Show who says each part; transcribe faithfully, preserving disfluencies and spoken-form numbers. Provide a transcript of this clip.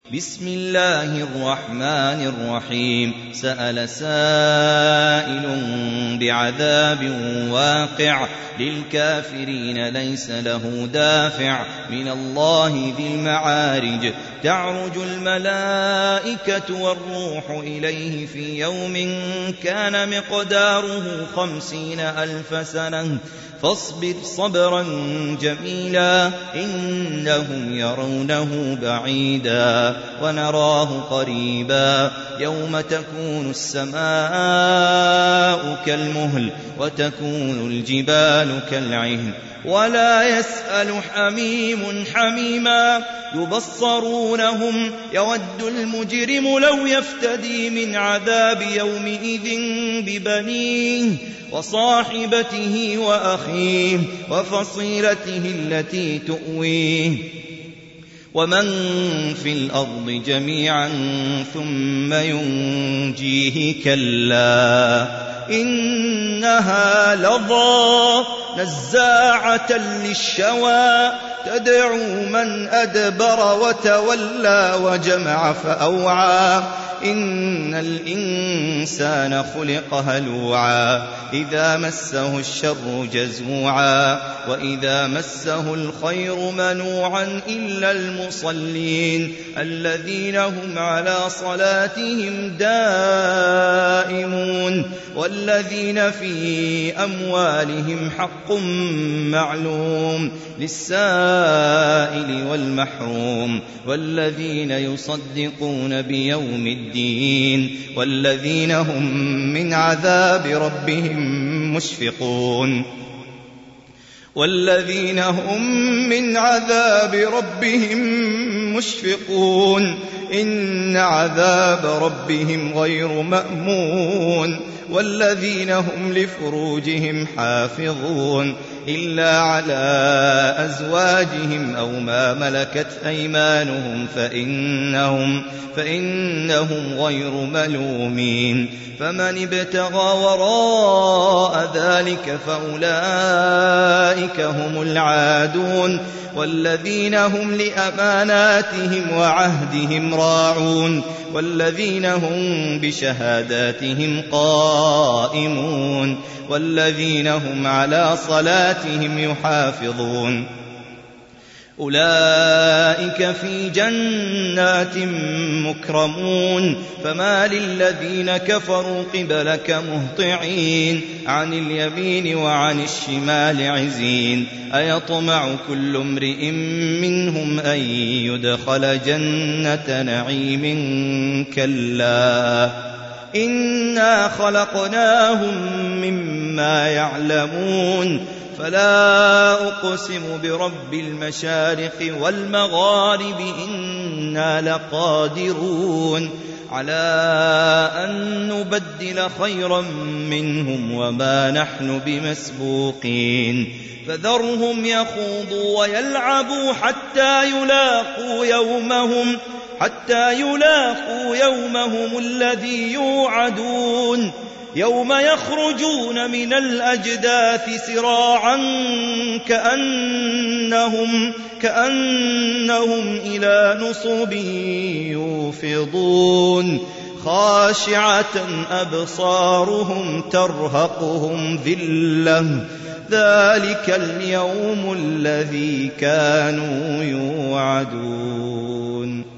Speaker 1: بسم الله الرحمن الرحيم سأل سائل بعذاب واقع للكافرين ليس له دافع من الله ذي المعارج تعرج الملائكة والروح إليه في يوم كان مقداره خمسين ألف سنة فاصبر صبرا جميلا إنهم يرونه بعيدا ونراه قريبا يوم تكون السماء كالمهل وتكون الجبال كالعهن ولا يسأل حميم حميما يبصرونهم يود المجرم لو يفتدي من عذاب يومئذ ببنيه وصاحبته وأخيه وفصيلته التي تؤويه ومن في الأرض جميعا ثم ينجيه كلا إنها لظى نزاعة للشوى تدعو من أدبر وتولى وجمع فأوعى إن الإنسان خلق هلوعا إذا مسه الشر جزوعا وإذا مسه الخير منوعا إلا المصلين الذين هم على صلاتهم دائمون والذين في أموالهم حق معلوم للسائل والمحروم والذين يصدقون بيوم الدين والذين هم من عذاب ربهم مشفقون والذين هم من عذاب ربهم مشفقون إن عذاب ربهم غير مأمون والذين هم لفروجهم حافظون إلا على أزواجهم أو ما ملكت أيمانهم فإنهم, فإنهم غير ملومين فمن ابتغى وراء ذلك فأولئك هم العادون والذين هم لأماناتهم وعهدهم راعون والذين هم بشهاداتهم قائمون والذين هم على صلاتهم يحافظون أولئك في جنات مكرمون فما للذين كفروا قبلك مهطعين عن اليمين وعن الشمال عزين أيطمع كل امرئ منهم أن يدخل جنة نعيم كلا إنا خلقناهم مما يعلمون فلا أقسم برب المشارق والمغارب إنا لقادرون على أن نبدل خيرا منهم وما نحن بمسبوقين فذرهم يخوضوا ويلعبوا حتى يلاقوا يومهم حتى يلاقوا يومهم الذي يوعدون يوم يخرجون من الأجداث سراعا كأنهم, كأنهم إلى نصب يوفضون خاشعة أبصارهم ترهقهم ذلة ذلك اليوم الذي كانوا يوعدون.